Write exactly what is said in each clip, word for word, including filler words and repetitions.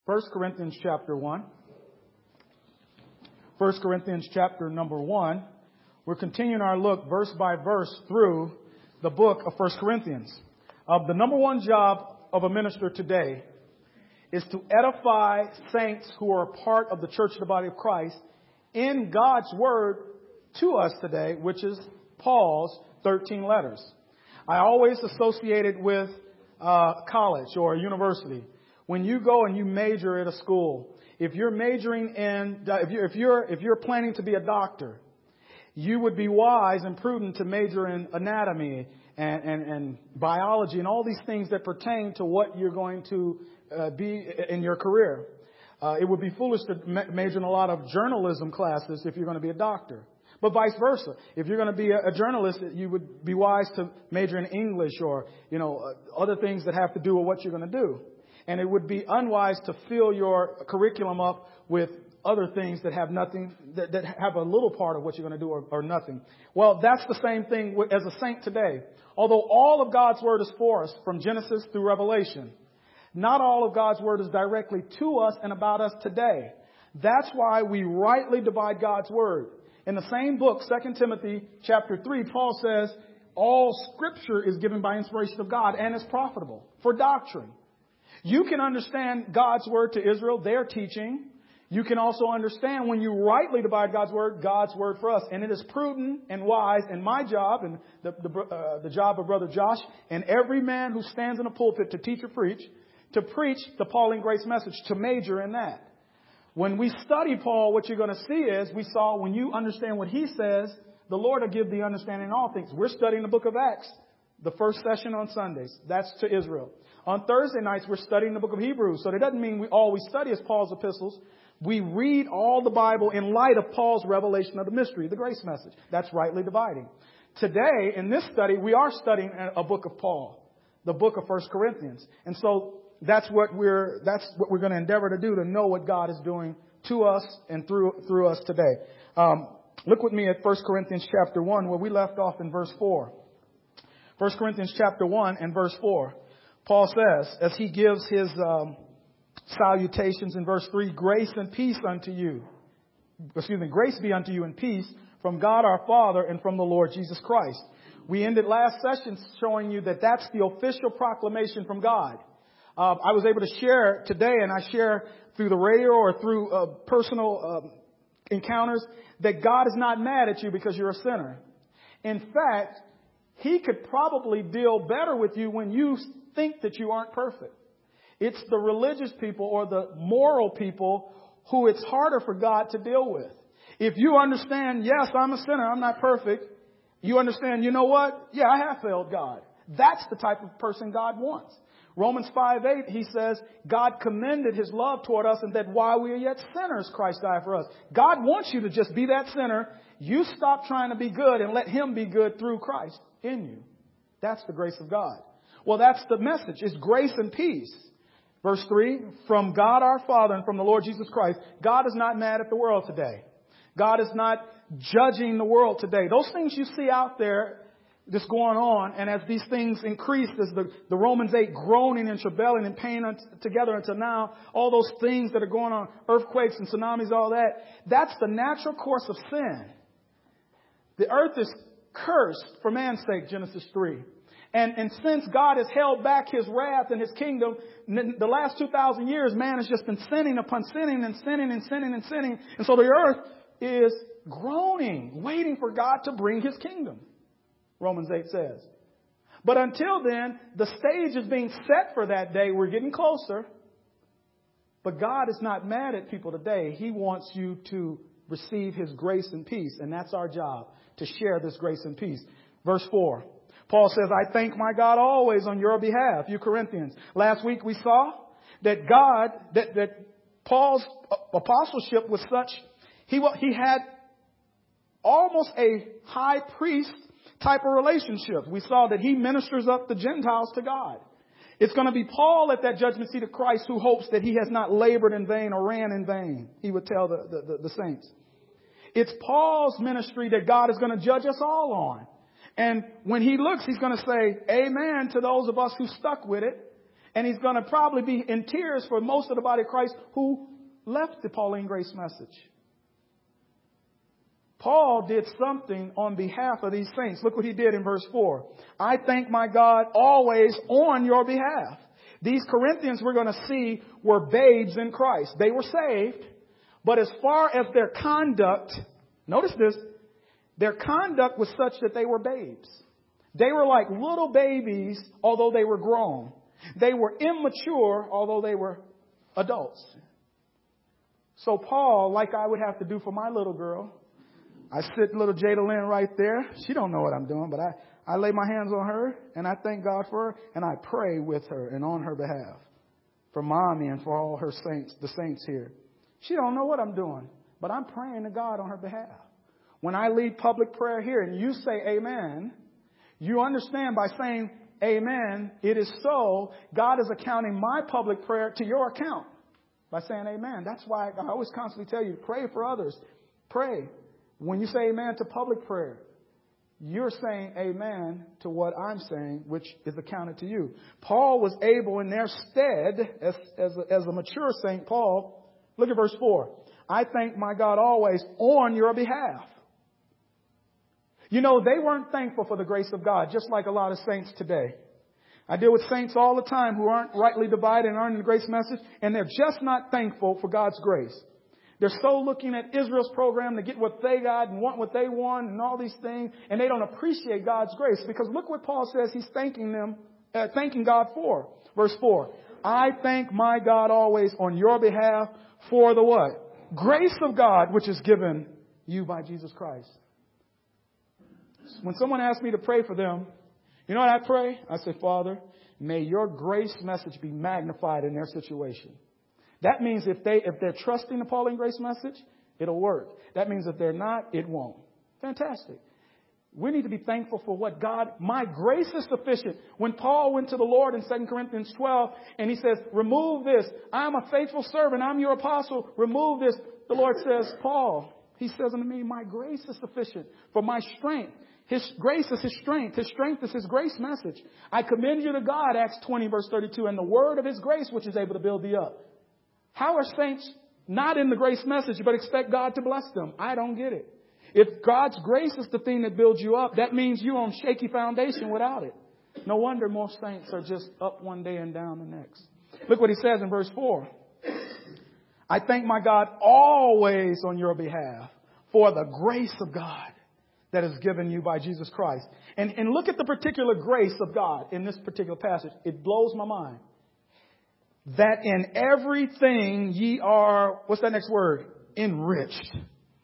First Corinthians chapter one. First Corinthians chapter number one. We're continuing our look verse by verse through the book of First Corinthians. Uh, the number one job of a minister today is to edify saints who are a part of the church of the body of Christ in God's word to us today, which is Paul's thirteen letters. I always associate it with uh, college or university. When you go and you major at a school, if you're majoring in, if you're, if you're, if you're planning to be a doctor, you would be wise and prudent to major in anatomy and, and, and biology and all these things that pertain to what you're going to uh, be in your career. Uh, it would be foolish to ma- major in a lot of journalism classes if you're going to be a doctor. But vice versa. If you're going to be a, a journalist, you would be wise to major in English or, you know, uh, other things that have to do with what you're going to do. And it would be unwise to fill your curriculum up with other things that have nothing, that, that have a little part of what you're going to do or, or nothing. Well, that's the same thing with, as a saint today. Although all of God's word is for us from Genesis through Revelation, not all of God's word is directly to us and about us today. That's why we rightly divide God's word. In the same book, Second Timothy chapter three, Paul says, all scripture is given by inspiration of God and is profitable for doctrine. You can understand God's word to Israel, their teaching. You can also understand when you rightly divide God's word, God's word for us. And it is prudent and wise, and my job and the, the, uh, the job of Brother Josh and every man who stands in a pulpit to teach or preach, to preach the Pauline grace message, to major in that. When we study Paul, what you're going to see is, we saw when you understand what he says, the Lord will give the understanding in all things. We're studying the book of Acts, the first session on Sundays. That's to Israel. On Thursday nights, we're studying the book of Hebrews. So that doesn't mean we all we study is Paul's epistles. We read all the Bible in light of Paul's revelation of the mystery, the grace message. That's rightly dividing. Today, in this study, we are studying a book of Paul, the book of First Corinthians. And so that's what we're that's what we're going to endeavor to do, to know what God is doing to us and through through us today. Um, look with me at First Corinthians chapter one, where we left off in verse four. First Corinthians chapter one and verse four. Paul says, as he gives his um, salutations in verse three, grace and peace unto you. Excuse me, grace be unto you and peace from God our Father and from the Lord Jesus Christ. We ended last session showing you that that's the official proclamation from God. Uh, I was able to share today, and I share through the radio or through uh, personal um, encounters, that God is not mad at you because you're a sinner. In fact, He could probably deal better with you when you think that you aren't perfect. It's the religious people or the moral people who it's harder for God to deal with. If you understand, yes, I'm a sinner, I'm not perfect. You understand, you know what? Yeah, I have failed God. That's the type of person God wants. Romans five eight, he says, God commended His love toward us, and that while we are yet sinners, Christ died for us. God wants you to just be that sinner. You stop trying to be good and let Him be good through Christ in you. That's the grace of God. Well, that's the message. It's grace and peace. Verse three, from God our Father and from the Lord Jesus Christ. God is not mad at the world today. God is not judging the world today. Those things you see out there that's going on, and as these things increase, as the, the Romans eight groaning and travailing and pain un- together until now, all those things that are going on, earthquakes and tsunamis, all that, that's the natural course of sin. The earth is cursed for man's sake, Genesis three. And, and since God has held back His wrath and His kingdom, the last two thousand years, man has just been sinning upon sinning and sinning and sinning and sinning. And so the earth is groaning, waiting for God to bring His kingdom, Romans eight says. But until then, the stage is being set for that day. We're getting closer. But God is not mad at people today. He wants you to receive His grace and peace. And that's our job, to share this grace and peace. Verse four. Paul says, I thank my God always on your behalf, you Corinthians. Last week we saw that God, that, that Paul's apostleship was such, he, he had almost a high priest type of relationship. We saw that he ministers up the Gentiles to God. It's going to be Paul at that judgment seat of Christ who hopes that he has not labored in vain or ran in vain. He would tell the, the, the, the saints. It's Paul's ministry that God is going to judge us all on. And when he looks, he's going to say, amen to those of us who stuck with it. And he's going to probably be in tears for most of the body of Christ who left the Pauline grace message. Paul did something on behalf of these saints. Look what he did in verse four. I thank my God always on your behalf. These Corinthians we're going to see were babes in Christ. They were saved, but as far as their conduct, notice this, their conduct was such that they were babes. They were like little babies, although they were grown. They were immature, although they were adults. So Paul, like I would have to do for my little girl, I sit little Jada Lynn right there. She don't know what I'm doing, but I, I lay my hands on her and I thank God for her and I pray with her and on her behalf for mommy and for all her saints, the saints here. She don't know what I'm doing, but I'm praying to God on her behalf. When I lead public prayer here and you say amen, you understand by saying amen, it is so. God is accounting my public prayer to your account by saying amen. That's why I always constantly tell you, pray for others. Pray. When you say amen to public prayer, you're saying amen to what I'm saying, which is accounted to you. Paul was able in their stead, as, as, a, as a mature Saint Paul, look at verse four. I thank my God always on your behalf. You know, they weren't thankful for the grace of God, just like a lot of saints today. I deal with saints all the time who aren't rightly divided and aren't in the grace message, and they're just not thankful for God's grace. They're so looking at Israel's program to get what they got and want what they want and all these things, and they don't appreciate God's grace. Because look what Paul says he's thanking them, uh, thanking God for. Verse four. I thank my God always on your behalf for the what? Grace of God which is given you by Jesus Christ. When someone asks me to pray for them, you know what I pray? I say, Father, may your grace message be magnified in their situation. That means if they, if they're trusting the Pauline grace message, it'll work. That means if they're not, it won't. Fantastic. We need to be thankful for what God, my grace is sufficient. When Paul went to the Lord in Second Corinthians twelve and he says, remove this. I'm a faithful servant. I'm your apostle. Remove this. The Lord says, Paul, he says unto me, my grace is sufficient for my strength. His grace is his strength. His strength is his grace message. I commend you to God, Acts twenty verse thirty-two, and the word of his grace, which is able to build thee up. How are saints not in the grace message, but expect God to bless them? I don't get it. If God's grace is the thing that builds you up, that means you're on shaky foundation without it. No wonder most saints are just up one day and down the next. Look what he says in verse four. I thank my God always on your behalf for the grace of God that is given you by Jesus Christ. And, and look at the particular grace of God in this particular passage. It blows my mind. That in everything ye are, what's that next word? Enriched.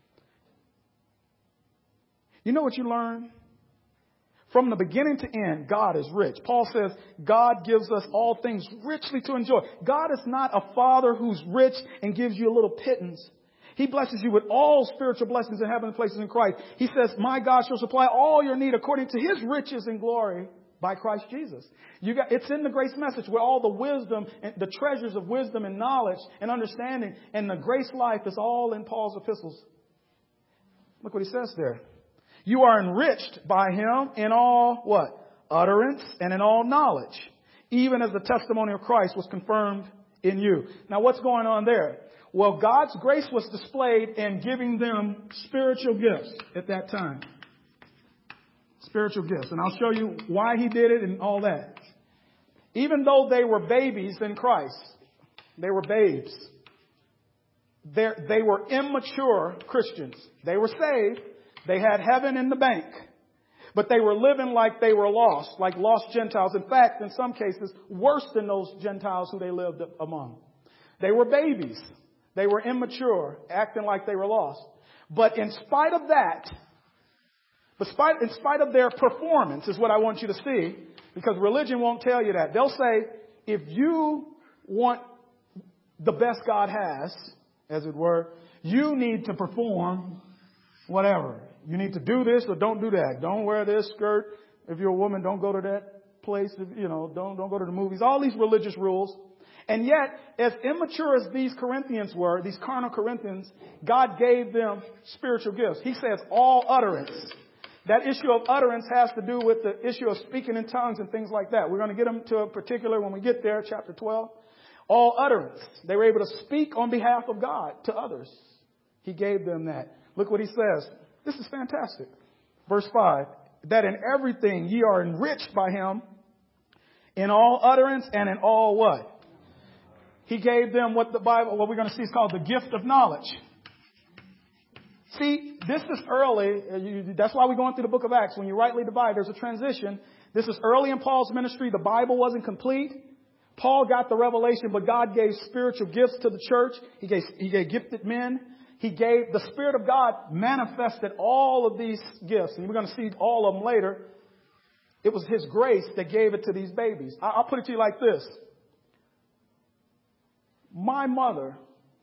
You know what you learn? From the beginning to end, God is rich. Paul says God gives us all things richly to enjoy. God is not a father who's rich and gives you a little pittance. He blesses you with all spiritual blessings in heavenly places in Christ. He says, my God shall supply all your need according to his riches and glory by Christ Jesus. You got, it's in the grace message where all the wisdom and the treasures of wisdom and knowledge and understanding and the grace life is all in Paul's epistles. Look what he says there. You are enriched by him in all what? Utterance and in all knowledge, even as the testimony of Christ was confirmed in you. Now what's going on there? Well, God's grace was displayed in giving them spiritual gifts at that time. Spiritual gifts. And I'll show you why he did it and all that. Even though they were babies in Christ, they were babes. They're, they were immature Christians. They were saved. They had heaven in the bank. But they were living like they were lost, like lost Gentiles. In fact, in some cases, worse than those Gentiles who they lived among. They were babies. They were immature, acting like they were lost. But in spite of that, But spite, in spite of their performance is what I want you to see, because religion won't tell you that. They'll say, if you want the best God has, as it were, you need to perform whatever. You need to do this or don't do that. Don't wear this skirt. If you're a woman, don't go to that place. You know, don't, don't go to the movies. All these religious rules. And yet, as immature as these Corinthians were, these carnal Corinthians, God gave them spiritual gifts. He says all utterance. That issue of utterance has to do with the issue of speaking in tongues and things like that. We're going to get them to a particular when we get there, chapter twelve. All utterance. They were able to speak on behalf of God to others. He gave them that. Look what he says. This is fantastic. Verse five. That in everything ye are enriched by him in all utterance and in all what? He gave them what the Bible, what we're going to see is called the gift of knowledge. See, this is early. That's why we're going through the book of Acts. When you rightly divide, there's a transition. This is early in Paul's ministry. The Bible wasn't complete. Paul got the revelation, but God gave spiritual gifts to the church. He gave, he gave gifted men. He gave, the Spirit of God manifested all of these gifts. And we're going to see all of them later. It was His grace that gave it to these babies. I'll put it to you like this. My mother,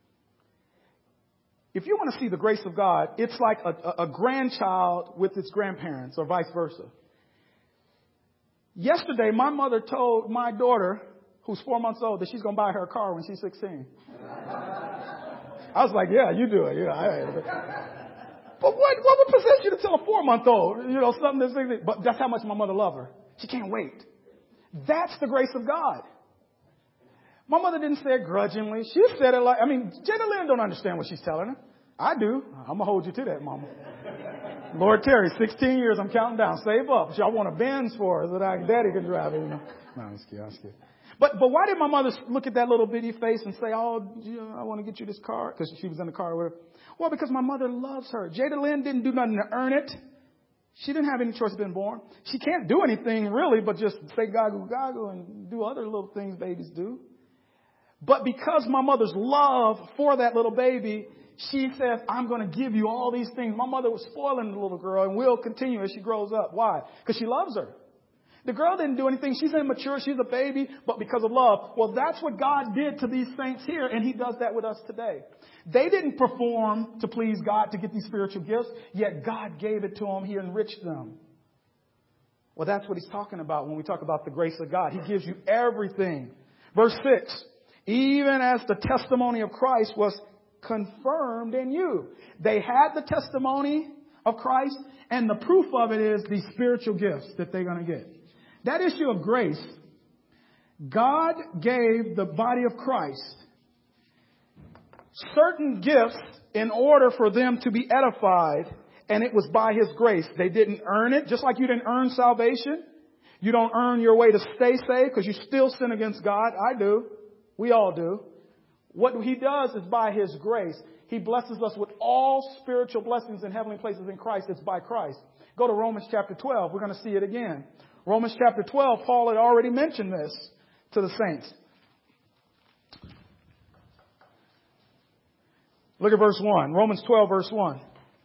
if you want to see the grace of God, it's like a, a grandchild with its grandparents or vice versa. Yesterday, my mother told my daughter, who's four months old, that she's going to buy her a car when she's sixteen. I was like, yeah, you do it. Yeah. But what, what would possess you to tell a four-month-old, you know, something that's, but that's how much my mother loved her. She can't wait. That's the grace of God. My mother didn't say it grudgingly. She said it like, I mean, Jenna Lynn don't understand what she's telling her. I do. I'm going to hold you to that, Mama. Lord Terry, sixteen years, I'm counting down. Save up. I want a Benz for her so that I, Daddy can drive it, you know. No, I'm just kidding. I'm just kidding. But, but why did my mother look at that little bitty face and say, oh, you know, I want to get you this car? Because she was in the car with her. Well, because my mother loves her. Jada Lynn didn't do nothing to earn it. She didn't have any choice of being born. She can't do anything really but just say goggle, goggle and do other little things babies do. But because my mother's love for that little baby, she says, I'm going to give you all these things. My mother was spoiling the little girl and will continue as she grows up. Why? Because she loves her. The girl didn't do anything. She's immature. She's a baby, but because of love. Well, that's what God did to these saints here, and He does that with us today. They didn't perform to please God to get these spiritual gifts, yet God gave it to them. He enriched them. Well, that's what He's talking about when we talk about the grace of God. He gives you everything. Verse six, even as the testimony of Christ was confirmed in you. They had the testimony of Christ, and the proof of it is these spiritual gifts that they're going to get. That issue of grace, God gave the body of Christ certain gifts in order for them to be edified, and it was by His grace. They didn't earn it, just like you didn't earn salvation. You don't earn your way to stay saved because you still sin against God. I do. We all do. What He does is by His grace. He blesses us with all spiritual blessings in heavenly places in Christ. It's by Christ. Go to Romans chapter twelve. We're going to see it again. Romans chapter twelve, Paul had already mentioned this to the saints. Look at verse one. Romans twelve, verse one.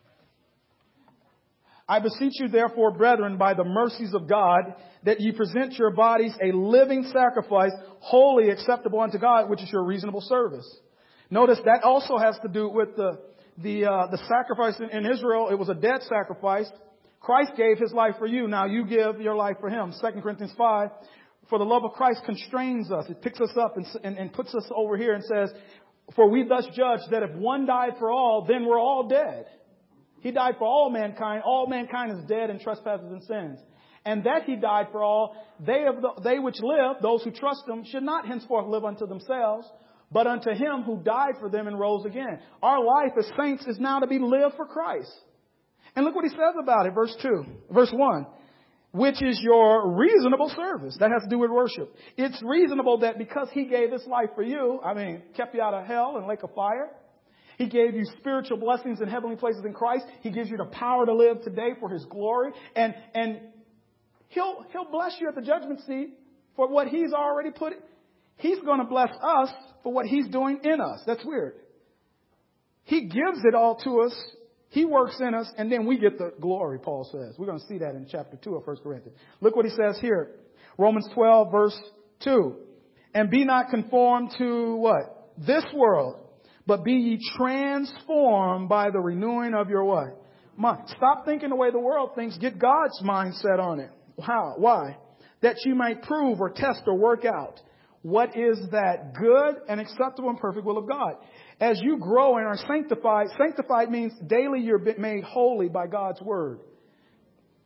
I beseech you, therefore, brethren, by the mercies of God, that ye present your bodies a living sacrifice, wholly acceptable unto God, which is your reasonable service. Notice that also has to do with the the uh, the sacrifice in, in Israel. It was a dead sacrifice. Christ gave His life for you. Now you give your life for Him. Second Corinthians five. For the love of Christ constrains us. It picks us up and, and, and puts us over here and says, for we thus judge that if one died for all, then we're all dead. He died for all mankind. All mankind is dead in trespasses and sins. And that He died for all, they of the, they which live, those who trust Him, should not henceforth live unto themselves, but unto Him who died for them and rose again. Our life as saints is now to be lived for Christ. And look what he says about it, verse two, verse one, which is your reasonable service. That has to do with worship. It's reasonable that because He gave His life for you, I mean, kept you out of hell and lake of fire. He gave you spiritual blessings in heavenly places in Christ. He gives you the power to live today for His glory. And, and He'll, He'll bless you at the judgment seat for what He's already put. He's going to bless us for what He's doing in us. That's weird. He gives it all to us. He works in us, and then we get the glory, Paul says. We're going to see that in chapter two of First Corinthians. Look what he says here. Romans twelve, verse two. And be not conformed to what? This world, but be ye transformed by the renewing of your what? Mind. Stop thinking the way the world thinks. Get God's mindset on it. How? Why? That you might prove or test or work out what is that good and acceptable and perfect will of God. As you grow and are sanctified, sanctified means daily you're made holy by God's word.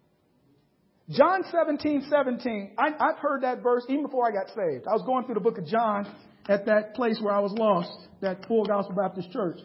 John seventeen, seventeen. I, I've heard that verse even before I got saved. I was going through the book of John at that place where I was lost, that Full Gospel Baptist Church.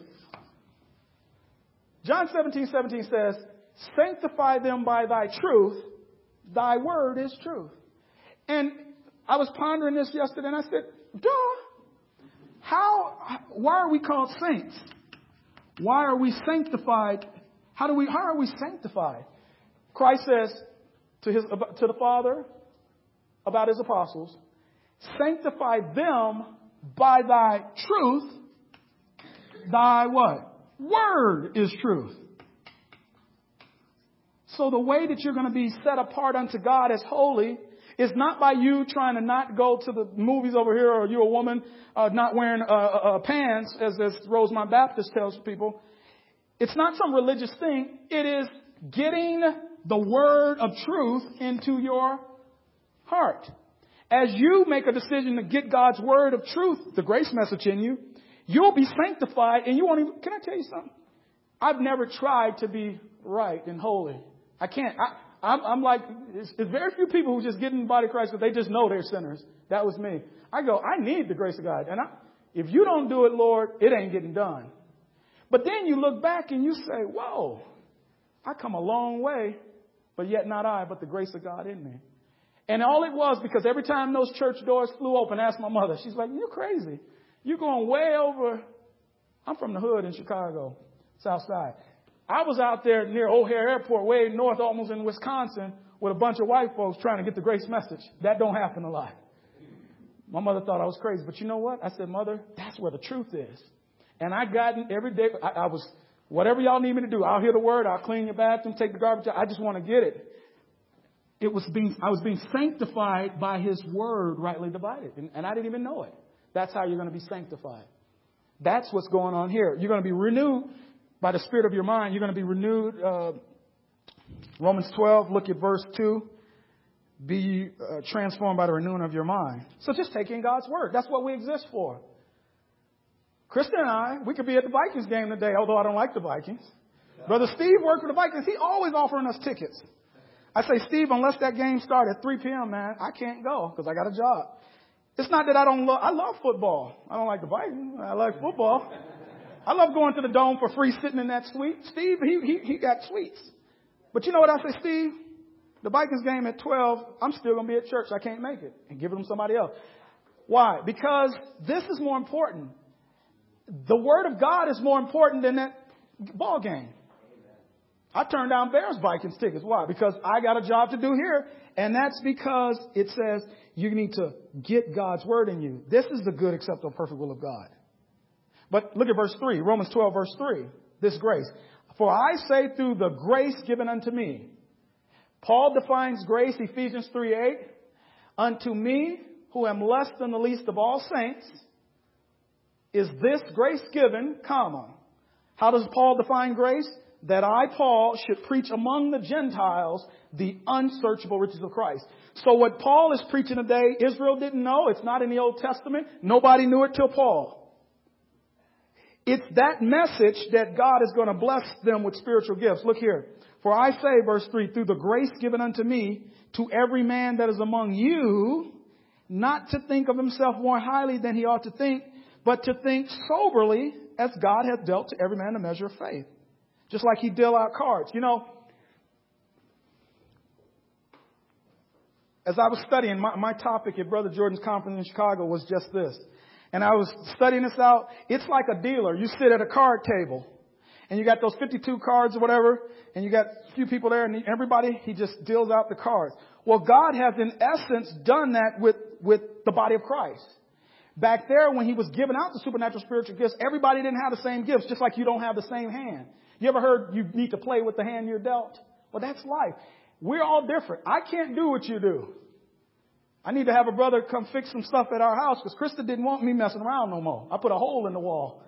John seventeen, seventeen says, sanctify them by thy truth. Thy word is truth. And I was pondering this yesterday and I said, duh. How, why are we called saints? Why are we sanctified? How do we, how are we sanctified? Christ says to his, to the Father about his apostles, sanctify them by thy truth. Thy what? Word is truth. So the way that you're going to be set apart unto God as holy is not by you trying to not go to the movies over here, or you're a woman uh, not wearing uh, uh, pants, as, as Rosemont Baptist tells people. It's not some religious thing. It is getting the word of truth into your heart. As you make a decision to get God's word of truth, the grace message in you, you'll be sanctified, and you won't even, can I tell you something? I've never tried to be right and holy. I can't. I, I'm, I'm like, it's, it's very few people who just get in the body of Christ because they just know they're sinners. That was me. I go, I need the grace of God. And I, if you don't do it, Lord, it ain't getting done. But then you look back and you say, whoa, I come a long way, but yet not I, but the grace of God in me. And all it was, because every time those church doors flew open, I asked my mother, she's like, you're crazy. You're going way over. I'm from the hood in Chicago, South Side. I was out there near O'Hare Airport, way north, almost in Wisconsin, with a bunch of white folks trying to get the grace message. That don't happen a lot. My mother thought I was crazy. But you know what? I said, Mother, that's where the truth is. And I got in every day. I, I was, whatever y'all need me to do, I'll hear the word. I'll clean your bathroom, take the garbage out. I just want to get it. It was being, I was being sanctified by his word, rightly divided. And, and I didn't even know it. That's how you're going to be sanctified. That's what's going on here. You're going to be renewed by the spirit of your mind. You're going to be renewed. Uh, Romans twelve, look at verse two. Be uh, transformed by the renewing of your mind. So just take in God's word. That's what we exist for. Krista and I, we could be at the Vikings game today, although I don't like the Vikings. Brother Steve worked with the Vikings. He always offering us tickets. I say, Steve, unless that game starts at three p.m., man, I can't go because I got a job. It's not that I don't love, I love football. I don't like the Vikings. I like football. I love going to the dome for free, sitting in that suite. Steve, he, he, he got suites. But you know what I say, Steve? The Vikings game at twelve, I'm still going to be at church. I can't make it. And give it to somebody else. Why? Because this is more important. The word of God is more important than that ball game. I turned down Bears Vikings tickets. Why? Because I got a job to do here. And that's because it says you need to get God's word in you. This is the good, acceptable, perfect will of God. But look at verse three, Romans twelve, verse three, this grace. For I say through the grace given unto me. Paul defines grace, Ephesians three eight. Unto me, who am less than the least of all saints, is this grace given, comma. How does Paul define grace? That I, Paul, should preach among the Gentiles the unsearchable riches of Christ. So what Paul is preaching today, Israel didn't know. It's not in the Old Testament. Nobody knew it till Paul. It's that message that God is going to bless them with spiritual gifts. Look here. For I say, verse three, through the grace given unto me, to every man that is among you, not to think of himself more highly than he ought to think, but to think soberly, as God hath dealt to every man a measure of faith. Just like he dealt out cards. You know, as I was studying, my, my topic at Brother Jordan's conference in Chicago was just this. And I was studying this out. It's like a dealer. You sit at a card table and you got those fifty-two cards or whatever, and you got a few people there, and everybody, he just deals out the cards. Well, God has in essence done that with, with the body of Christ. Back there, when he was giving out the supernatural spiritual gifts, everybody didn't have the same gifts, just like you don't have the same hand. You ever heard you need to play with the hand you're dealt? Well, that's life. We're all different. I can't do what you do. I need to have a brother come fix some stuff at our house because Krista didn't want me messing around no more. I put a hole in the wall.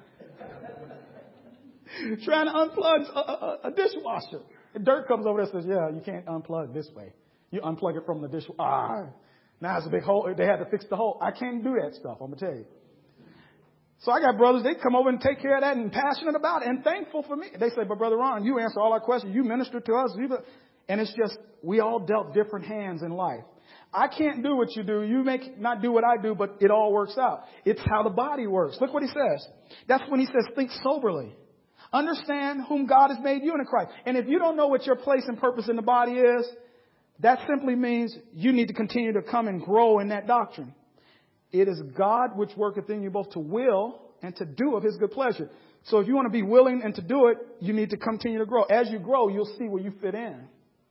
Trying to unplug a, a, a dishwasher. And Dirk comes over there and says, yeah, you can't unplug this way. You unplug it from the dishwasher. Ah, now it's a big hole. They had to fix the hole. I can't do that stuff, I'm going to tell you. So I got brothers, they come over and take care of that and passionate about it and thankful for me. They say, but Brother Ron, you answer all our questions. You minister to us. And it's just, we all dealt different hands in life. I can't do what you do. You may not do what I do, but it all works out. It's how the body works. Look what he says. That's when he says, think soberly. Understand whom God has made you in Christ. And if you don't know what your place and purpose in the body is, that simply means you need to continue to come and grow in that doctrine. It is God which worketh in you both to will and to do of his good pleasure. So if you want to be willing and to do it, you need to continue to grow. As you grow, you'll see where you fit in.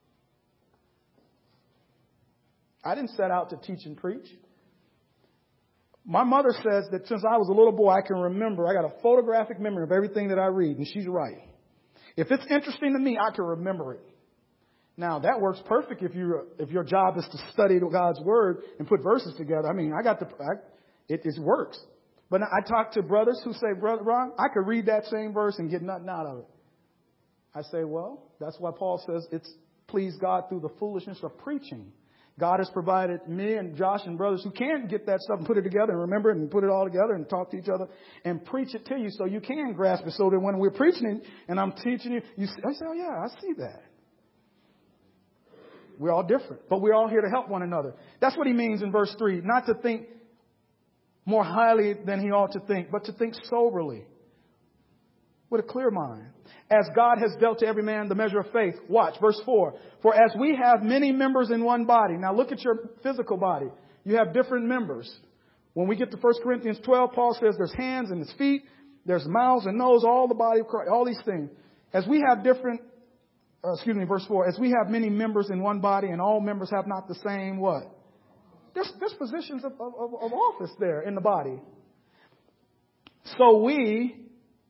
I didn't set out to teach and preach. My mother says that since I was a little boy, I can remember. I got a photographic memory of everything that I read, and she's right. If it's interesting to me, I can remember it. Now, that works perfect if you if your job is to study God's word and put verses together. I mean, I got the I, it, it works. But I talk to brothers who say, Brother Ron, I could read that same verse and get nothing out of it. I say, well, that's why Paul says it's please God through the foolishness of preaching. God has provided me and Josh and brothers who can get that stuff and put it together and remember it and put it all together and talk to each other and preach it to you so you can grasp it, so that when we're preaching it and I'm teaching you, you say, oh, yeah, I see that. We're all different, but we're all here to help one another. That's what he means in verse three. Not to think more highly than he ought to think, but to think soberly with a clear mind. As God has dealt to every man the measure of faith. Watch, verse four. For as we have many members in one body. Now look at your physical body. You have different members. When we get to First Corinthians twelve, Paul says there's hands and his feet, there's mouths and nose, all the body of Christ, all these things. As we have different, uh, excuse me, verse four. As we have many members in one body and all members have not the same what? There's, there's positions of, of, of office there in the body. So we...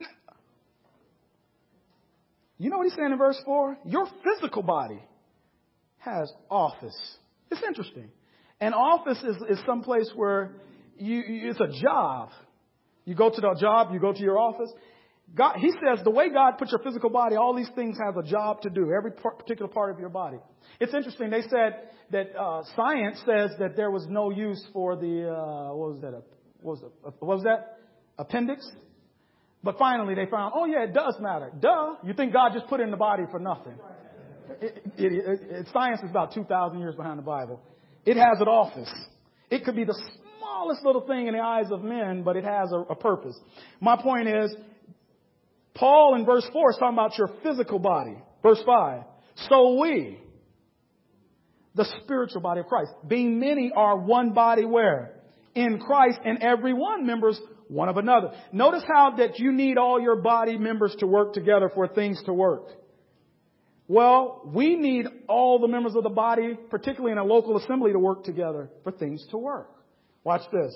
You know what he's saying in verse four? Your physical body has office. It's interesting. An office is, is some place where you, it's a job. You go to the job, you go to your office. God, he says the way God put your physical body, all these things have a job to do, every part, particular part of your body. It's interesting. They said that uh, science says that there was no use for the, uh, what was that? What was, the, what was that? Appendix? But finally they found, oh yeah, it does matter. Duh. You think God just put it in the body for nothing. It, it, it, it, science is about two thousand years behind the Bible. It has an office. It could be the smallest little thing in the eyes of men, but it has a, a purpose. My point is, Paul in verse four is talking about your physical body. Verse five. So we, the spiritual body of Christ, being many are one body where? In Christ, and every one members one of another. Notice how that you need all your body members to work together for things to work. Well, we need all the members of the body, particularly in a local assembly, to work together for things to work. Watch this.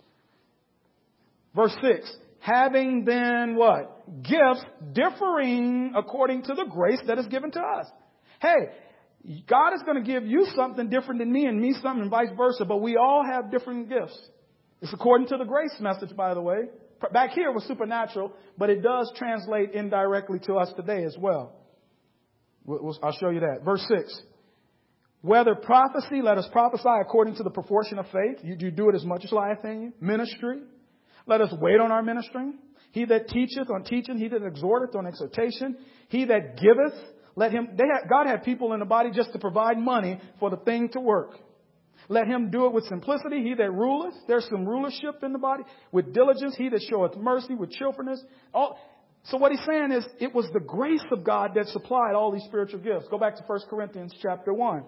Verse six. Having then what? Gifts differing according to the grace that is given to us. Hey, God is going to give you something different than me and me something and vice versa, but we all have different gifts. It's according to the grace message, by the way. Back here was supernatural, but it does translate indirectly to us today as well. I'll show you that. Verse six. Whether prophecy, let us prophesy according to the proportion of faith. You, you do it as much as lieth in you. Ministry. Let us wait on our ministering. He that teacheth on teaching. He that exhorteth on exhortation. He that giveth, let him. They had, God had people in the body just to provide money for the thing to work. Let him do it with simplicity. He that ruleth, there's some rulership in the body. With diligence, he that showeth mercy, with cheerfulness. All, so what he's saying is, it was the grace of God that supplied all these spiritual gifts. Go back to First Corinthians chapter one.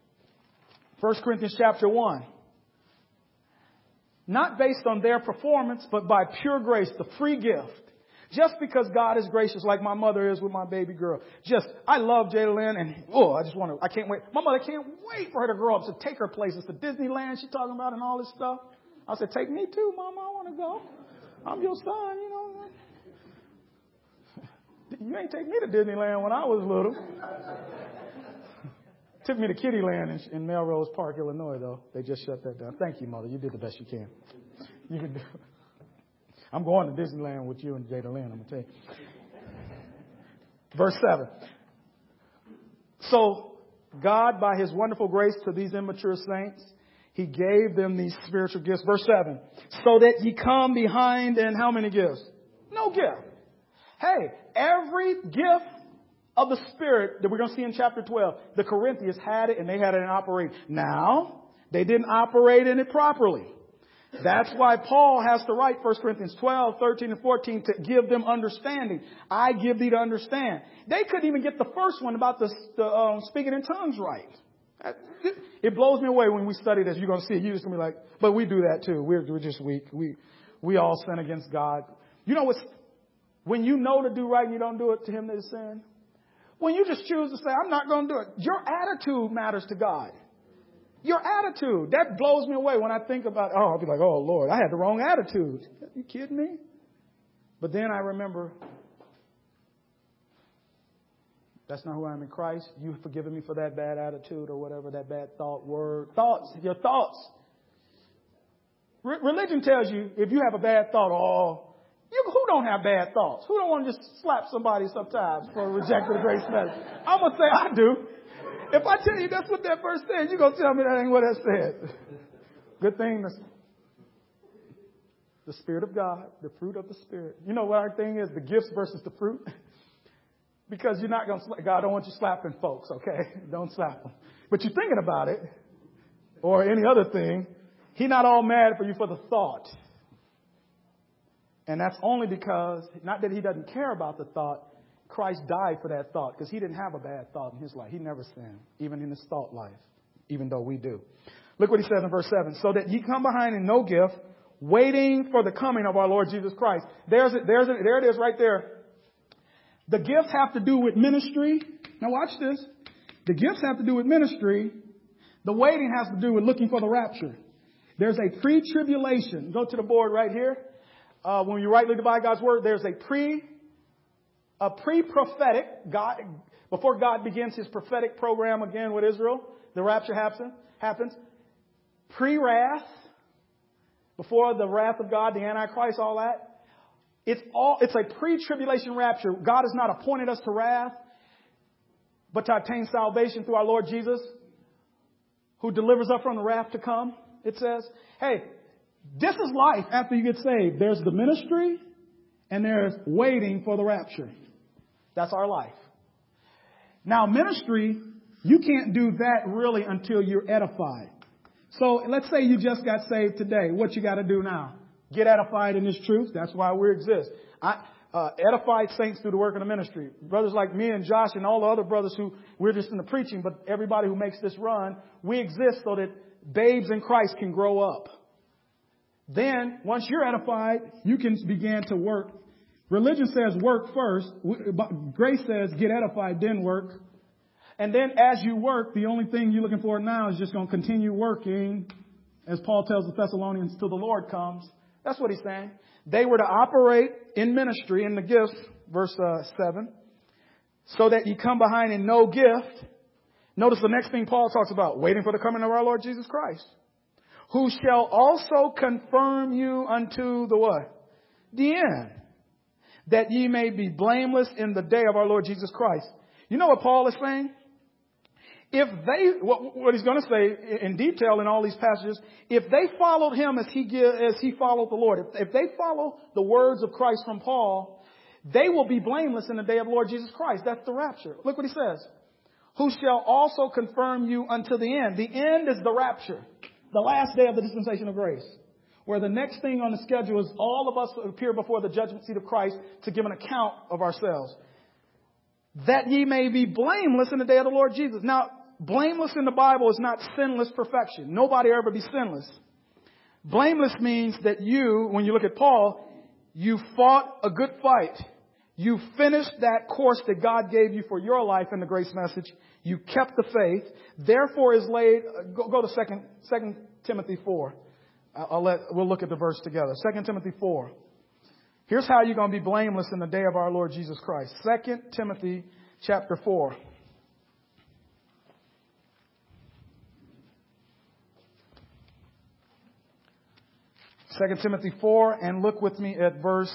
First Corinthians chapter one. Not based on their performance, but by pure grace, the free gift. Just because God is gracious like my mother is with my baby girl. Just, I love Jada Lynn and, oh, I just want to, I can't wait. My mother can't wait for her to grow up to take her places to Disneyland she's talking about and all this stuff. I said, take me too, Mama. I want to go. I'm your son, you know. You ain't take me to Disneyland when I was little. Took me to Kittyland in, in Melrose Park, Illinois, though. They just shut that down. Thank you, Mother. You did the best you can. You can do it. I'm going to Disneyland with you and Jada Lynn, I'm going to tell you. Verse seven. So, God, by his wonderful grace to these immature saints, he gave them these spiritual gifts. Verse seven. So that ye come behind in how many gifts? No gift. Hey, every gift of the Spirit that we're going to see in chapter twelve. The Corinthians had it and they had it in operation. Now, they didn't operate in it properly. That's why Paul has to write First Corinthians twelve, thirteen, and fourteen to give them understanding. I give thee to understand. They couldn't even get the first one about the, the um, speaking in tongues right. It blows me away when we study this. You're going to see it. You're just going to be like, but we do that too. We're, we're just weak. We, we all sin against God. You know what's, when you know to do right and you don't do it, to him that is sin? When you just choose to say, I'm not going to do it. Your attitude matters to God. Your attitude. That blows me away when I think about, oh, I'll be like, oh, Lord, I had the wrong attitude. Are you kidding me? But then I remember, that's not who I am in Christ. You've forgiven me for that bad attitude or whatever, that bad thought, word. Thoughts, your thoughts. Re- religion tells you if you have a bad thought, oh, you, who don't have bad thoughts? Who don't want to just slap somebody sometimes for rejecting the grace message? I'm going to say I do. If I tell you that's what that verse said, you're going to tell me that ain't what that said. Good thing the, the Spirit of God, the fruit of the Spirit. You know what our thing is? The gifts versus the fruit. Because you're not going to slap. God don't want you slapping folks, okay? Don't slap them. But you're thinking about it, or any other thing. He's not all mad for you for the thought. And that's only because, not that he doesn't care about the thought, Christ died for that thought because he didn't have a bad thought in his life. He never sinned, even in his thought life, even though we do. Look what he says in verse seven. So that ye come behind in no gift, waiting for the coming of our Lord Jesus Christ. There's it, there's it, there it is right there. The gifts have to do with ministry. Now watch this. The gifts have to do with ministry. The waiting has to do with looking for the rapture. There's a pre-tribulation. Go to the board right here. Uh, when you rightly divide God's word, there's a pre, a pre-prophetic, God, before God begins his prophetic program again with Israel, the rapture happens, happens. Pre-wrath, before the wrath of God, the Antichrist, all that. It's all, it's a pre-tribulation rapture. God has not appointed us to wrath, but to obtain salvation through our Lord Jesus, who delivers us from the wrath to come. It says, hey, this is life after you get saved. There's the ministry and there's waiting for the rapture. That's our life. Now, ministry, you can't do that really until you're edified. So let's say you just got saved today. What you got to do now? Get edified in this truth. That's why we exist. I uh, edified saints through the work of the ministry. Brothers like me and Josh and all the other brothers who we're just in the preaching, but everybody who makes this run, we exist so that babes in Christ can grow up. Then, once you're edified, you can begin to work. Religion says work first. Grace says get edified, then work. And then as you work, the only thing you're looking for now is just going to continue working, as Paul tells the Thessalonians, till the Lord comes. That's what he's saying. They were to operate in ministry, in the gifts, verse uh, seven, so that you come behind in no gift. Notice the next thing Paul talks about, waiting for the coming of our Lord Jesus Christ, who shall also confirm you unto the what? The end, that ye may be blameless in the day of our Lord Jesus Christ. You know what Paul is saying? If they, what, what he's going to say in detail in all these passages, if they followed him as he as he followed the Lord, if, if they follow the words of Christ from Paul, they will be blameless in the day of Lord Jesus Christ. That's the rapture. Look what he says. Who shall also confirm you unto the end. The end is the rapture, the last day of the dispensation of grace, where the next thing on the schedule is all of us appear before the judgment seat of Christ to give an account of ourselves. That ye may be blameless in the day of the Lord Jesus. Now, blameless in the Bible is not sinless perfection. Nobody ever be sinless. Blameless means that you, when you look at Paul, you fought a good fight. You finished that course that God gave you for your life in the grace message. You kept the faith. Therefore is laid, go, go to second, second Timothy four. I'll let, we'll look at the verse together. Second Timothy four. Here's how you're going to be blameless in the day of our Lord Jesus Christ. Second Timothy chapter four. Second Timothy four, and look with me at verse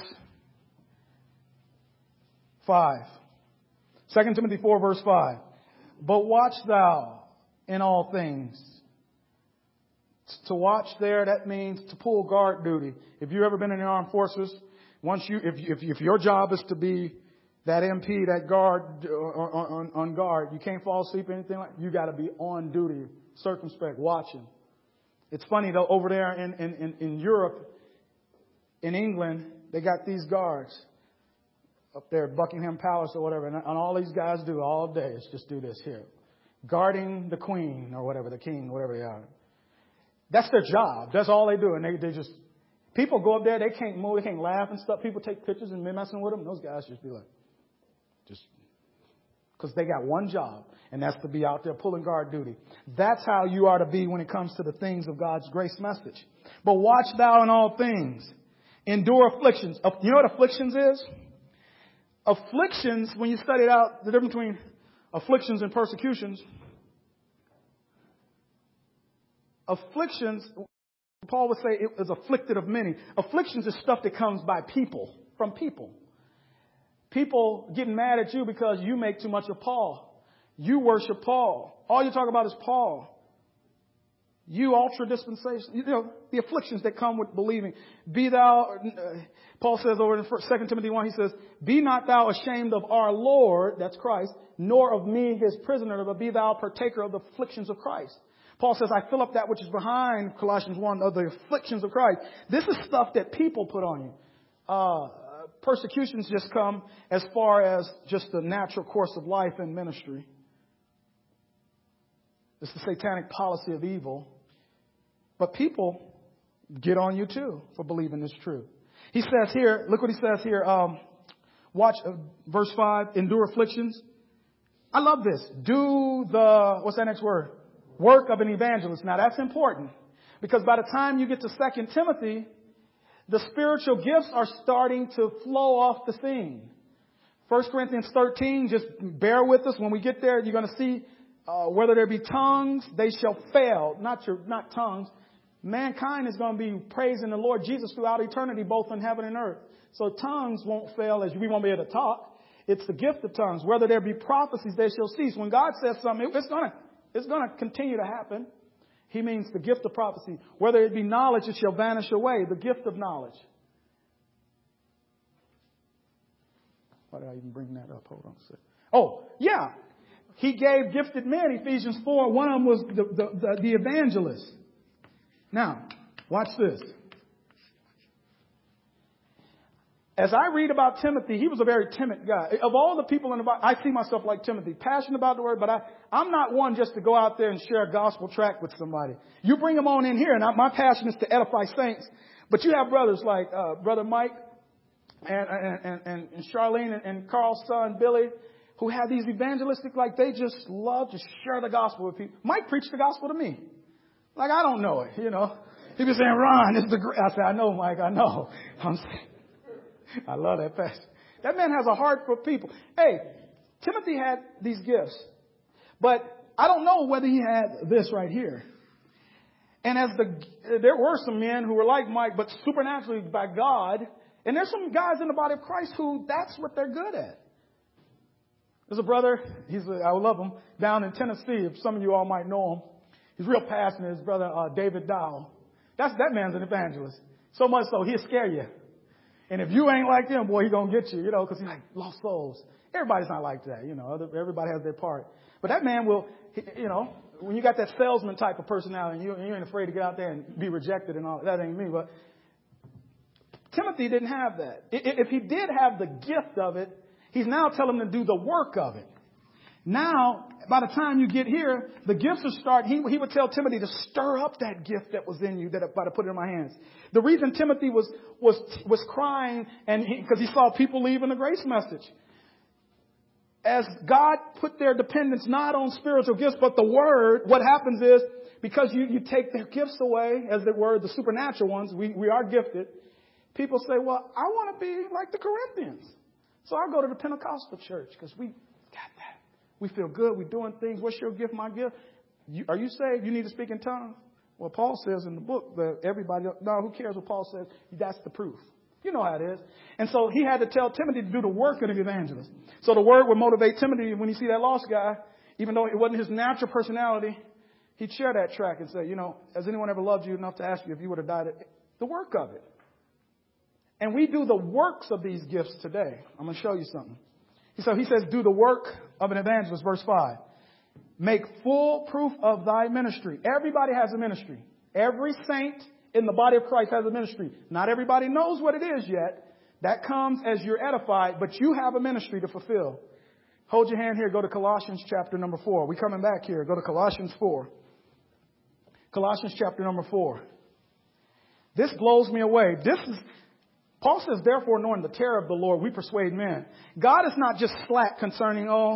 five. Second Timothy four, verse five. But watch thou in all things. To watch there, that means to pull guard duty. If you've ever been in the armed forces, once you, if, if, if your job is to be That M P, that guard on, on, on guard, you can't fall asleep or anything like that. You got to be on duty, circumspect, watching. It's funny though, over there in, in, in Europe, in England, they got these guards up there at Buckingham Palace or whatever. And, and all these guys do all day is just do this here. Guarding the Queen or whatever, the King, whatever they are. That's their job. That's all they do. And they, they just, people go up there, they can't move, they can't laugh and stuff. People take pictures and they're messing with them. Those guys just be like, just, because they got one job, and that's to be out there pulling guard duty. That's how you are to be when it comes to the things of God's grace message. But watch thou in all things. Endure afflictions. You know what afflictions is? Afflictions, when you study it out, the difference between afflictions and persecutions. Afflictions, Paul would say it is afflicted of many. Afflictions is stuff that comes by people, from people. People getting mad at you because you make too much of Paul. You worship Paul. All you talk about is Paul. You ultra dispensation, you know, the afflictions that come with believing. Be thou, uh, Paul says over in Second Timothy one, he says, be not thou ashamed of our Lord, that's Christ, nor of me, his prisoner, but be thou partaker of the afflictions of Christ. Paul says, I fill up that which is behind, Colossians one, of the afflictions of Christ. This is stuff that people put on you. Uh, persecutions just come as far as just the natural course of life and ministry. It's the satanic policy of evil. But people get on you too for believing this truth. He says here, look what he says here. Um, watch uh, verse five, endure afflictions. I love this. Do the, what's that next word? Work of an evangelist. Now that's important because by the time you get to Second Timothy, the spiritual gifts are starting to flow off the scene. First Corinthians thirteen, just bear with us. When we get there, you're going to see uh, whether there be tongues, they shall fail. Not your, not tongues. Mankind is going to be praising the Lord Jesus throughout eternity, both in heaven and earth. So tongues won't fail as we won't be able to talk. It's the gift of tongues. Whether there be prophecies, they shall cease. When God says something, it's going to, it's going to continue to happen. He means the gift of prophecy. Whether it be knowledge, it shall vanish away. The gift of knowledge. Why did I even bring that up? Hold on a second. Oh, yeah. He gave gifted men, Ephesians four. One of them was the, the, the, the evangelist. Now, watch this. As I read about Timothy, he was a very timid guy. Of all the people in the Bible, I see myself like Timothy, passionate about the word, but I, I'm not one just to go out there and share a gospel tract with somebody. You bring them on in here, and I, my passion is to edify saints. But you have brothers like uh, Brother Mike and, and, and, and Charlene and, and Carl's son, Billy, who have these evangelistic, like they just love to share the gospel with people. Mike preached the gospel to me. Like, I don't know it, you know. He be saying, Ron, this is the great. I said, I know, Mike, I know. I'm saying, I love that pastor. That man has a heart for people. Hey, Timothy had these gifts, but I don't know whether he had this right here. And as the, there were some men who were like Mike, but supernaturally by God. And there's some guys in the body of Christ who that's what they're good at. There's a brother, he's a, I love him, down in Tennessee. If some of you all might know him. He's real passionate. His brother, uh, David Dow. That's, that man's an evangelist. So much so, he'll scare you. And if you ain't like him, boy, he gonna get you, you know, because he's like lost souls. Everybody's not like that, you know. Everybody has their part. But that man will, you know, when you got that salesman type of personality and you, you ain't afraid to get out there and be rejected and all, that ain't me. But Timothy didn't have that. If he did have the gift of it, he's now telling him to do the work of it. Now, by the time you get here, the gifts will start. He, he would tell Timothy to stir up that gift that was in you, that about to put it in my hands. The reason Timothy was was was crying, and because he, he saw people leaving the grace message. As God put their dependence not on spiritual gifts, but the word, what happens is, because you, you take their gifts away, as it were, the supernatural ones, we, we are gifted. People say, well, I want to be like the Corinthians. So I'll go to the Pentecostal church because we got that. We feel good. We're doing things. What's your gift? My gift. You, are you saved? You need to speak in tongues. Well, Paul says in the book that everybody, no, who cares what Paul says? That's the proof. You know how it is. And so he had to tell Timothy to do the work of the evangelist. So the word would motivate Timothy when you see that lost guy, even though it wasn't his natural personality, he'd share that track and say, you know, has anyone ever loved you enough to ask you if you would have died? The work of it. And we do the works of these gifts today. I'm going to show you something. So he says, do the work of an evangelist, verse five. Make full proof of thy ministry. Everybody has a ministry. Every saint in the body of Christ has a ministry. Not everybody knows what it is yet. That comes as you're edified, but you have a ministry to fulfill. Hold your hand here. Go to Colossians chapter number four. We're coming back here. Go to Colossians four. Colossians chapter number four. This blows me away. This is, Paul says, therefore, knowing the terror of the Lord, we persuade men. God is not just slack concerning, oh,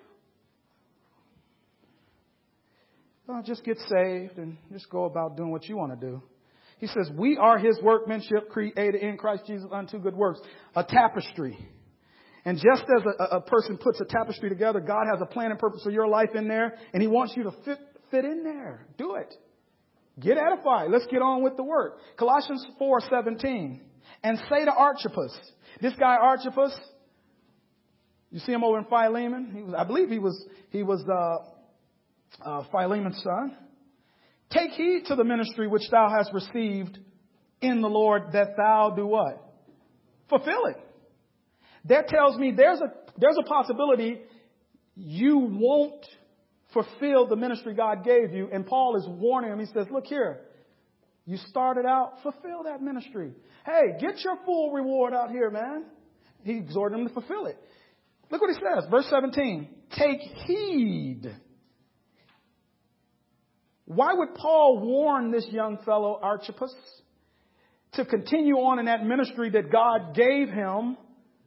well, just get saved and just go about doing what you want to do. He says, we are his workmanship created in Christ Jesus unto good works. A tapestry. And just as a, a person puts a tapestry together, God has a plan and purpose for your life in there. And he wants you to fit, fit in there. Do it. Get edified. Let's get on with the work. Colossians four seventeen. And say to Archippus, this guy Archippus, you see him over in Philemon? He was, I believe he was, he was, uh, uh, Philemon's son. Take heed to the ministry which thou hast received in the Lord, that thou do what? Fulfill it. That tells me there's a, there's a possibility you won't fulfill the ministry God gave you. And Paul is warning him. He says, look here, you started out, fulfill that ministry. Hey, get your full reward out here, man. He exhorted him to fulfill it. Look what he says, verse seventeen. Take heed. Why would Paul warn this young fellow, Archippus, to continue on in that ministry that God gave him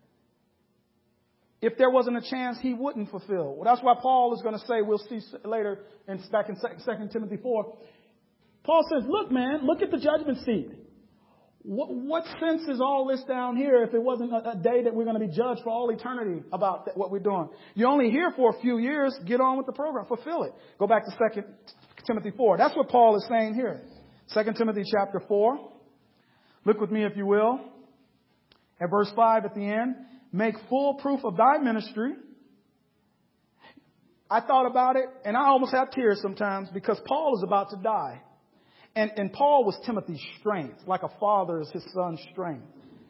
if there wasn't a chance he wouldn't fulfill? Well, that's why Paul is going to say, we'll see later in back in Second Timothy four. Paul says, look, man, look at the judgment seat. What, what sense is all this down here if it wasn't a, a day that we're going to be judged for all eternity about th- what we're doing? You're only here for a few years. Get on with the program. Fulfill it. Go back to Second Timothy four. That's what Paul is saying here. Second Timothy chapter four. Look with me, if you will. At verse five at the end. Make full proof of thy ministry. I thought about it, and I almost have tears sometimes because Paul is about to die. And, and Paul was Timothy's strength, like a father is his son's strength.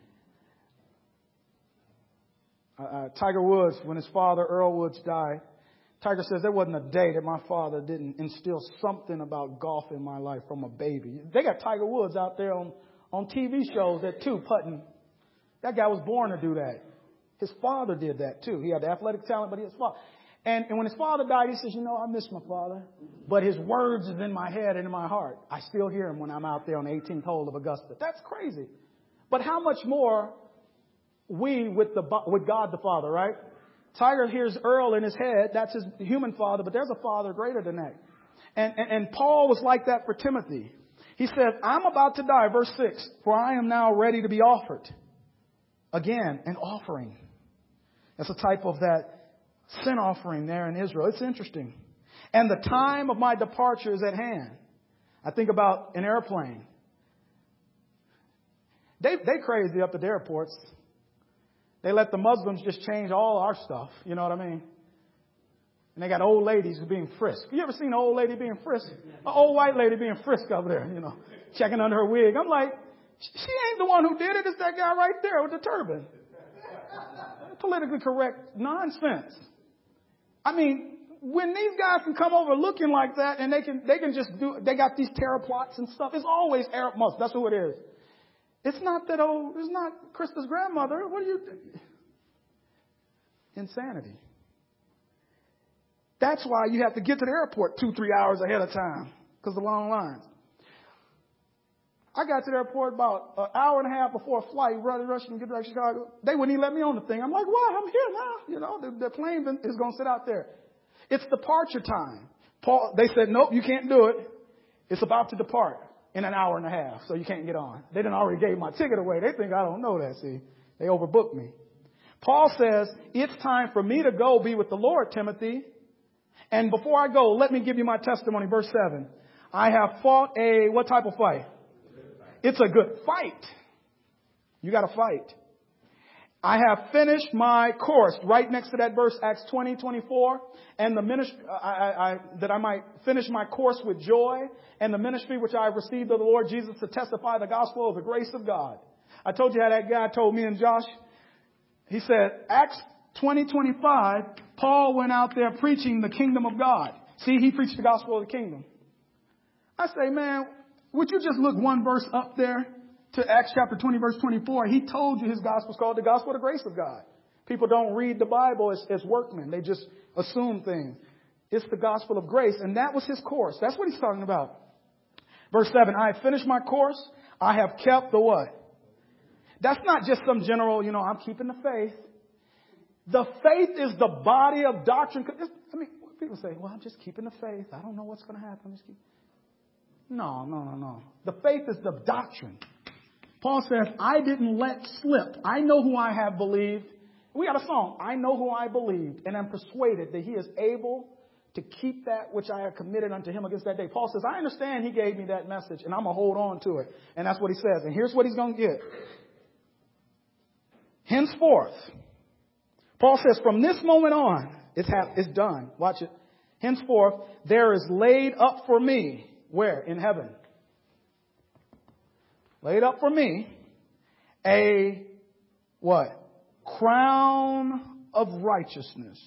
Uh, uh, Tiger Woods, when his father, Earl Woods, died, Tiger says there wasn't a day that my father didn't instill something about golf in my life from a baby. They got Tiger Woods out there on, on T V shows that too, putting. That guy was born to do that. His father did that too. He had the athletic talent, but he was father. And, and when his father died, he says, you know, I miss my father, but his words is in my head and in my heart. I still hear him when I'm out there on the eighteenth hole of Augusta. That's crazy. But how much more we with the with God the Father, right? Tiger hears Earl in his head. That's his human father, but there's a father greater than that. And, and, and Paul was like that for Timothy. He said, I'm about to die, verse six, for I am now ready to be offered. Again, an offering. That's a type of that sin offering there in Israel. It's interesting. And the time of my departure is at hand. I think about an airplane. They they crazy up at the airports. They let the Muslims just change all our stuff. You know what I mean? And they got old ladies being frisked. You ever seen an old lady being frisked? An old white lady being frisked over there, you know, checking under her wig. I'm like, she ain't the one who did it. It's that guy right there with the turban. Politically correct nonsense. I mean, when these guys can come over looking like that and they can they can just do, they got these terror plots and stuff. It's always Arab Muslims. That's who it is. It's not that old. It's not Krista's grandmother. What do you think? Insanity. That's why you have to get to the airport two, three hours ahead of time because of the long lines. I got to the airport about an hour and a half before a flight, running, rushing to get back to Chicago. They wouldn't even let me on the thing. I'm like, what? I'm here now. You know, the, the plane is going to sit out there. It's departure time. Paul, they said, nope, you can't do it. It's about to depart in an hour and a half, so you can't get on. They didn't already gave my ticket away. They think I don't know that, see. They overbooked me. Paul says, it's time for me to go be with the Lord, Timothy. And before I go, let me give you my testimony. Verse seven. I have fought a, what type of fight? It's a good fight. You got to fight. I have finished my course. Right next to that verse, Acts twenty, twenty-four. And the ministry, I, I, I, that I might finish my course with joy. And the ministry which I have received of the Lord Jesus to testify the gospel of the grace of God. I told you how that guy told me and Josh. He said, Acts twenty twenty-five, Paul went out there preaching the kingdom of God. See, he preached the gospel of the kingdom. I say, man, would you just look one verse up there to Acts chapter twenty, verse twenty-four? He told you his gospel is called the gospel of the grace of God. People don't read the Bible as, as workmen. They just assume things. It's the gospel of grace. And that was his course. That's what he's talking about. Verse seven, I have finished my course. I have kept the what? That's not just some general, you know, I'm keeping the faith. The faith is the body of doctrine. I mean, people say, well, I'm just keeping the faith. I don't know what's going to happen. I'm just keep... No, no, no, no. The faith is the doctrine. Paul says, I didn't let slip. I know who I have believed. We got a song. I know who I believed, and I'm persuaded that he is able to keep that which I have committed unto him against that day. Paul says, I understand he gave me that message, and I'm going to hold on to it. And that's what he says. And here's what he's going to get. Henceforth, Paul says, from this moment on, it's, ha- it's done. Watch it. Henceforth, there is laid up for me, where? In heaven. Laid up for me a, what? Crown of righteousness.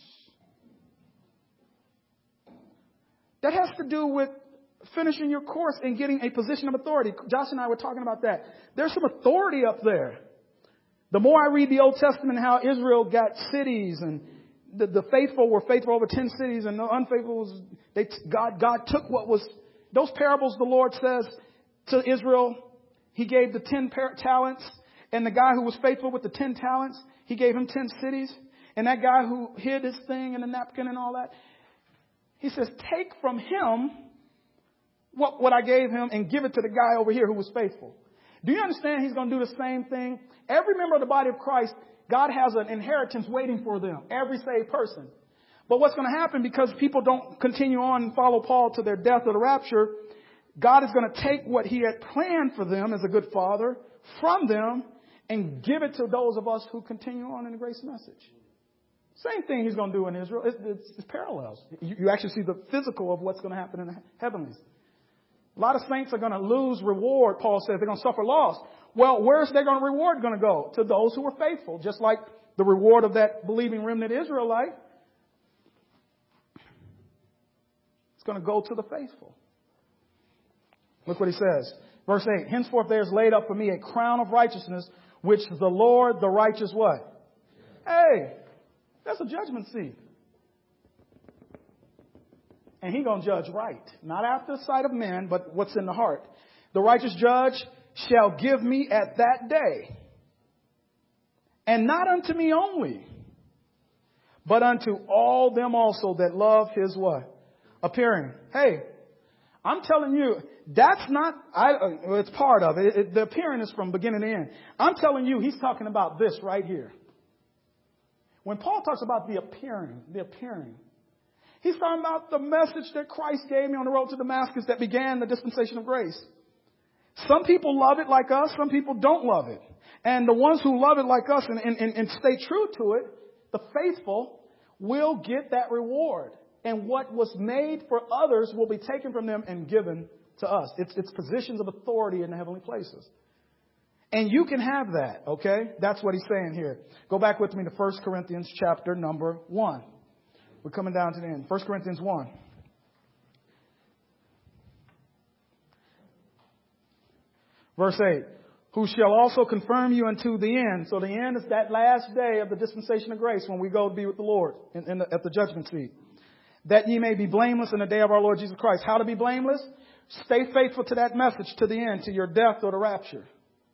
That has to do with finishing your course and getting a position of authority. Josh and I were talking about that. There's some authority up there. The more I read the Old Testament, how Israel got cities, and the, the faithful were faithful over ten cities, and the unfaithful was, they, God, God took what was, those parables the Lord says to Israel, he gave the ten par- talents, and the guy who was faithful with the ten talents, he gave him ten cities. And that guy who hid his thing in the napkin and all that, he says, take from him what, what I gave him and give it to the guy over here who was faithful. Do you understand he's going to do the same thing? Every member of the body of Christ, God has an inheritance waiting for them. Every saved person. But what's going to happen, because people don't continue on and follow Paul to their death or the rapture, God is going to take what he had planned for them as a good father from them and give it to those of us who continue on in the grace message. Same thing he's going to do in Israel. It's, it's, it's parallels. You, you actually see the physical of what's going to happen in the heavenlies. A lot of saints are going to lose reward, Paul says. They're going to suffer loss. Well, where's their reward going to go? To those who were faithful. Just like the reward of that believing remnant Israelite. It's going to go to the faithful. Look what he says. Verse eight. Henceforth there is laid up for me a crown of righteousness, which the Lord, the righteous what? Hey, that's a judgment seat. And he's going to judge right. Not after the sight of men, but what's in the heart. The righteous judge shall give me at that day. And not unto me only, but unto all them also that love his what? Appearing. Hey, I'm telling you, that's not, I, uh, it's part of it. It, it. The appearing is from beginning to end. I'm telling you, he's talking about this right here. When Paul talks about the appearing, the appearing, he's talking about the message that Christ gave me on the road to Damascus that began the dispensation of grace. Some people love it like us. Some people don't love it. And the ones who love it like us and, and, and stay true to it, the faithful, will get that reward. And what was made for others will be taken from them and given to us. It's, it's positions of authority in the heavenly places. And you can have that, okay? That's what he's saying here. Go back with me to First Corinthians chapter number one. We're coming down to the end. First Corinthians one. Verse eight. Who shall also confirm you unto the end. So the end is that last day of the dispensation of grace when we go to be with the Lord in, in the, at the judgment seat. That ye may be blameless in the day of our Lord Jesus Christ. How to be blameless? Stay faithful to that message to the end, to your death or the rapture.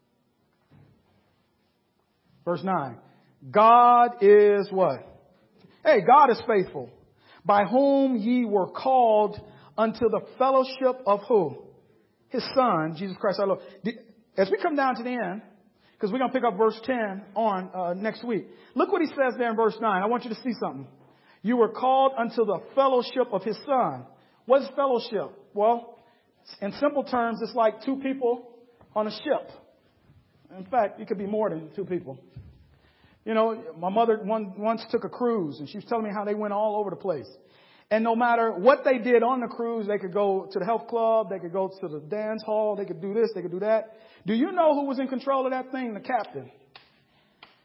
Verse nine. God is what? Hey, God is faithful. By whom ye were called unto the fellowship of who? His Son, Jesus Christ our Lord. As we come down to the end, because we're going to pick up verse ten on uh, next week. Look what he says there in verse nine. I want you to see something. You were called unto the fellowship of his Son. What is fellowship? Well, in simple terms, it's like two people on a ship. In fact, it could be more than two people. You know, my mother one, once took a cruise, and she was telling me how they went all over the place. And no matter what they did on the cruise, they could go to the health club, they could go to the dance hall, they could do this, they could do that. Do you know who was in control of that thing? The captain.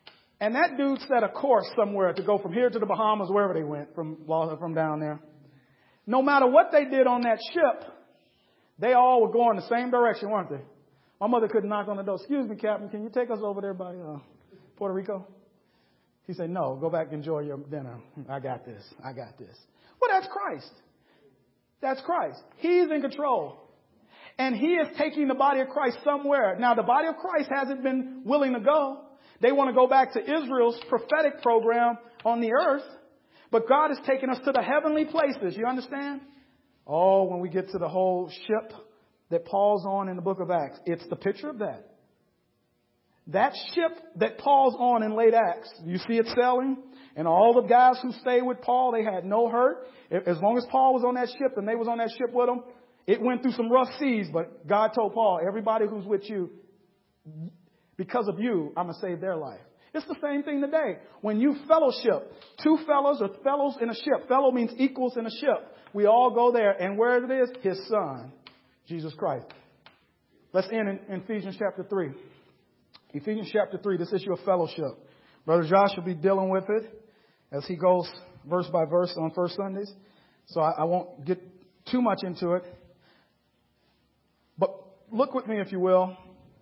And that dude set a course somewhere to go from here to the Bahamas, wherever they went from, from down there. No matter what they did on that ship, they all were going the same direction, weren't they? My mother couldn't knock on the door. Excuse me, Captain, can you take us over there by uh, Puerto Rico? He said, no, go back and enjoy your dinner. I got this. I got this. Well, that's Christ. That's Christ. He's in control. And he is taking the body of Christ somewhere. Now, the body of Christ hasn't been willing to go. They want to go back to Israel's prophetic program on the earth. But God is taking us to the heavenly places. You understand? Oh, when we get to the whole ship that Paul's on in the book of Acts, it's the picture of that. That ship that Paul's on in late Acts, you see it sailing, and all the guys who stayed with Paul, they had no hurt. As long as Paul was on that ship and they was on that ship with him, it went through some rough seas, but God told Paul, everybody who's with you, because of you, I'm going to save their life. It's the same thing today. When you fellowship, two fellows or fellows in a ship, fellow means equals in a ship. We all go there, and where it is, his son, Jesus Christ. Let's end in, in Ephesians chapter three. Ephesians chapter three, this issue of fellowship. Brother Josh will be dealing with it as he goes verse by verse on First Sundays. So I, I won't get too much into it. But look with me, if you will.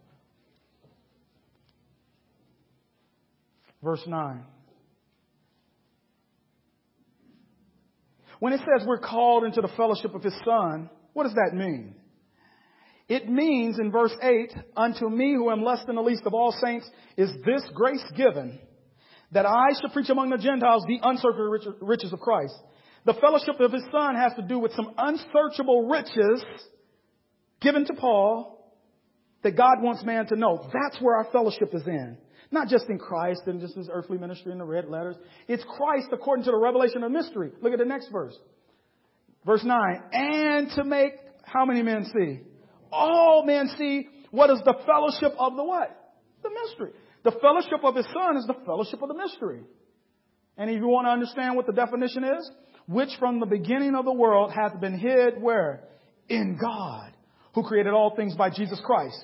Verse nine. When it says we're called into the fellowship of his Son, what does that mean? It means in verse eight, unto me who am less than the least of all saints is this grace given, that I should preach among the Gentiles the unsearchable riches of Christ. The fellowship of his Son has to do with some unsearchable riches given to Paul that God wants man to know. That's where our fellowship is in. Not just in Christ and just his earthly ministry in the red letters. It's Christ according to the revelation of mystery. Look at the next verse. Verse nine. And to make how many men see? All men see what is the fellowship of the what? The mystery. The fellowship of his Son is the fellowship of the mystery. And if you want to understand what the definition is, which from the beginning of the world hath been hid where? In God, who created all things by Jesus Christ.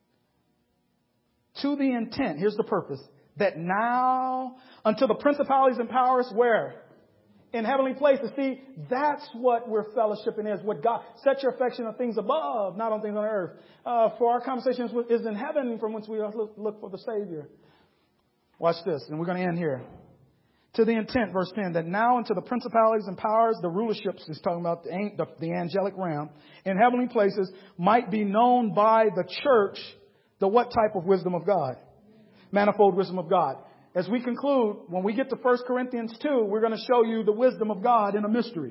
To the intent, here's the purpose, that now unto the principalities and powers where? In heavenly places. See, that's what we're fellowshipping is. What God, set your affection on things above, not on things on earth. Uh, for our conversation is in heaven from whence we look, look for the Savior. Watch this, and we're going to end here. To the intent, verse ten, that now unto the principalities and powers, the rulerships, is talking about the, the, the angelic realm, in heavenly places, might be known by the church, the what type of wisdom of God? Manifold wisdom of God. As we conclude, when we get to First Corinthians two, we're going to show you the wisdom of God in a mystery.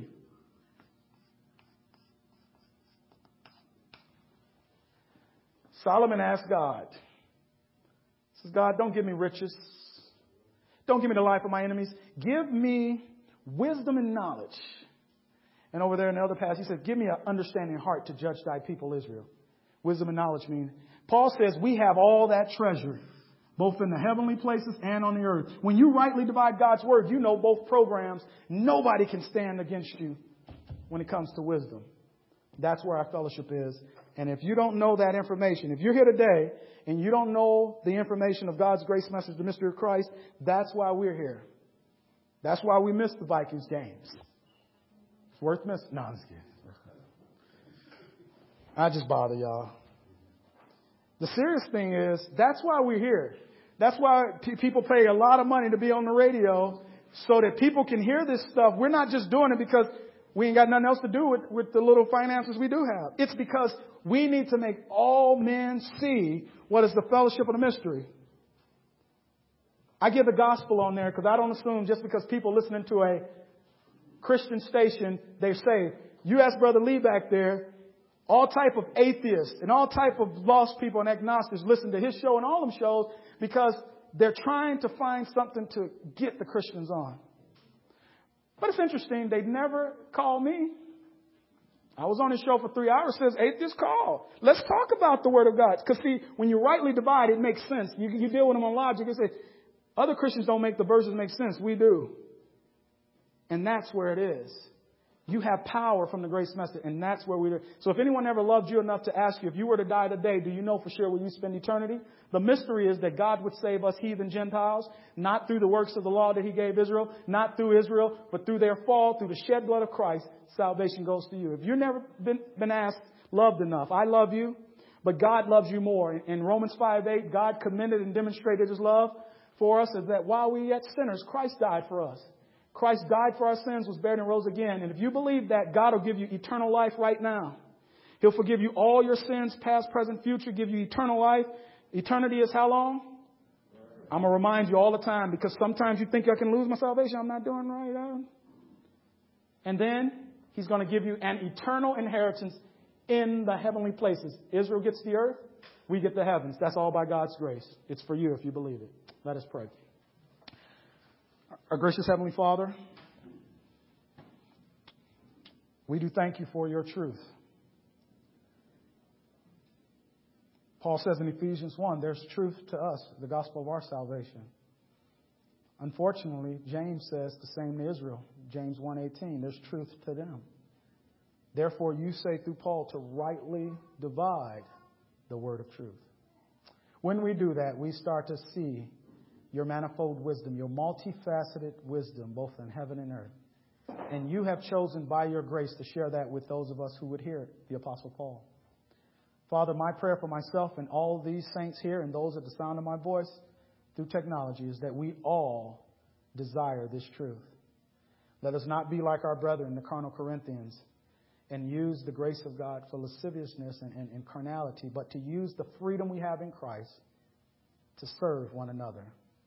Solomon asked God, he says, God, don't give me riches. Don't give me the life of my enemies. Give me wisdom and knowledge. And over there in the other passage, he says, give me an understanding heart to judge thy people Israel. Wisdom and knowledge mean. Paul says we have all that treasure, both in the heavenly places and on the earth. When you rightly divide God's word, you know both programs. Nobody can stand against you when it comes to wisdom. That's where our fellowship is. And if you don't know that information, if you're here today and you don't know the information of God's grace message, the mystery of Christ, that's why we're here. That's why we missed the Vikings games. It's worth missing. No, I'm just kidding. I just bother y'all. The serious thing is, that's why we're here. That's why p- people pay a lot of money to be on the radio so that people can hear this stuff. We're not just doing it because we ain't got nothing else to do with, with the little finances we do have. It's because we need to make all men see what is the fellowship of the mystery. I give the gospel on there because I don't assume just because people listening to a Christian station, they're saved. You ask Brother Lee back there, all type of atheists and all type of lost people and agnostics listen to his show and all them shows because they're trying to find something to get the Christians on. But it's interesting. They never call me. I was on his show for three hours. Says, atheist call. Let's talk about the Word of God. Because see, when you rightly divide, it makes sense. You, you deal with them on logic. You say, other Christians don't make the verses make sense. We do. And that's where it is. You have power from the grace message, and that's where we are. So if anyone ever loved you enough to ask you, if you were to die today, do you know for sure where you spend eternity? The mystery is that God would save us heathen Gentiles, not through the works of the law that he gave Israel, not through Israel, but through their fall, through the shed blood of Christ, salvation goes to you. If you've never been, been asked, loved enough, I love you, but God loves you more. In Romans five eight, God commended and demonstrated his love for us is that while we yet sinners, Christ died for us. Christ died for our sins, was buried and rose again. And if you believe that, God will give you eternal life right now. He'll forgive you all your sins, past, present, future, give you eternal life. Eternity is how long? I'm going to remind you all the time because sometimes you think I can lose my salvation. I'm not doing right. And then he's going to give you an eternal inheritance in the heavenly places. Israel gets the earth. We get the heavens. That's all by God's grace. It's for you if you believe it. Let us pray. Our gracious Heavenly Father, we do thank you for your truth. Paul says in Ephesians one, there's truth to us, the gospel of our salvation. Unfortunately, James says the same to Israel. James one eighteen, there's truth to them. Therefore, you say through Paul to rightly divide the word of truth. When we do that, we start to see your manifold wisdom, your multifaceted wisdom, both in heaven and earth. And you have chosen by your grace to share that with those of us who would hear it, the Apostle Paul. Father, my prayer for myself and all these saints here and those at the sound of my voice through technology is that we all desire this truth. Let us not be like our brethren, the carnal Corinthians, and use the grace of God for lasciviousness and, and, and carnality, but to use the freedom we have in Christ to serve one another.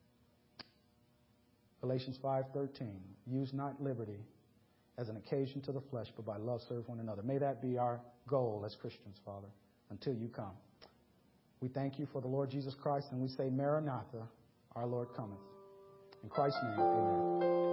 Galatians five thirteen, use not liberty as an occasion to the flesh, but by love serve one another. May that be our goal as Christians, Father, until you come. We thank you for the Lord Jesus Christ, and we say, Maranatha, our Lord cometh. In Christ's name, amen.